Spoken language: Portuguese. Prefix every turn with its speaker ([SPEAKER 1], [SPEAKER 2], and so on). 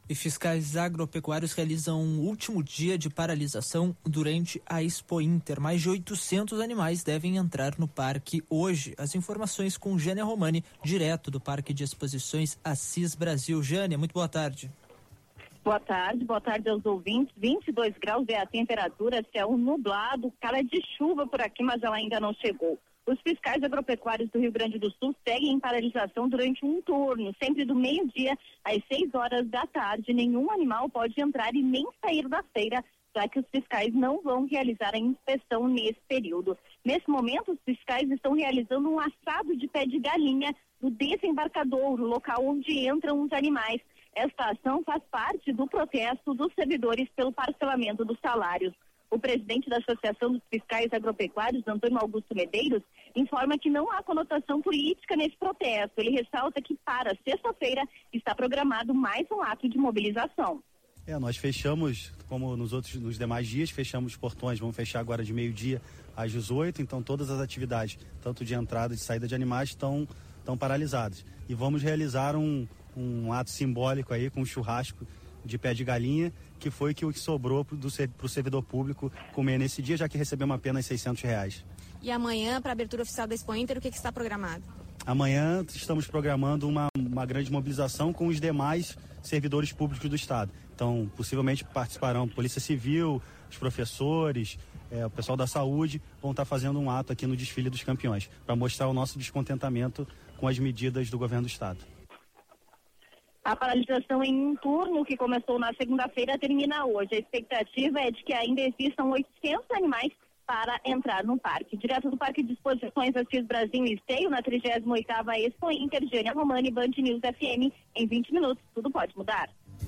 [SPEAKER 1] E fiscais agropecuários realizam um último dia de paralisação durante a Expo Inter. Mais de 800 animais devem entrar no parque hoje. As informações com Jânia Romani, direto do Parque de Exposições Assis Brasil. Jânia, muito boa tarde.
[SPEAKER 2] Boa tarde aos ouvintes. 22 graus é a temperatura, céu nublado, cara de chuva por aqui, mas ela ainda não chegou. Os fiscais agropecuários do Rio Grande do Sul seguem em paralisação durante um turno, sempre do meio-dia às 6 horas da tarde. Nenhum animal pode entrar e nem sair da feira, já que os fiscais não vão realizar a inspeção nesse período. Nesse momento, os fiscais estão realizando um assado de pé de galinha no desembarcadouro, local onde entram os animais. Esta ação faz parte do protesto dos servidores pelo parcelamento dos salários. O presidente da Associação dos Fiscais Agropecuários, Antônio Augusto Medeiros, informa que não há conotação política nesse protesto. Ele ressalta que para sexta-feira está programado mais um ato de mobilização.
[SPEAKER 3] Nós fechamos, como nos demais dias, fechamos os portões, vamos fechar agora de meio-dia às 18, então todas as atividades, tanto de entrada e de saída de animais, estão paralisadas. E vamos realizar um ato simbólico aí com um churrasco de pé de galinha, que foi o que sobrou para o servidor público comer nesse dia, já que recebemos apenas R$600.
[SPEAKER 4] E amanhã, para a abertura oficial da Expo Inter, o que está programado?
[SPEAKER 3] Amanhã estamos programando uma grande mobilização com os demais servidores públicos do Estado. Então, possivelmente participarão Polícia Civil, os professores, o pessoal da saúde, vão estar fazendo um ato aqui no desfile dos campeões, para mostrar o nosso descontentamento com as medidas do governo do Estado.
[SPEAKER 2] A paralisação em um turno que começou na segunda-feira termina hoje. A expectativa é de que ainda existam 800 animais para entrar no parque. Direto do Parque de Exposições Assis Brasil e Esteio, na 38ª Expo Inter, Jânia Romani, Band News FM. Em 20 minutos, tudo pode mudar.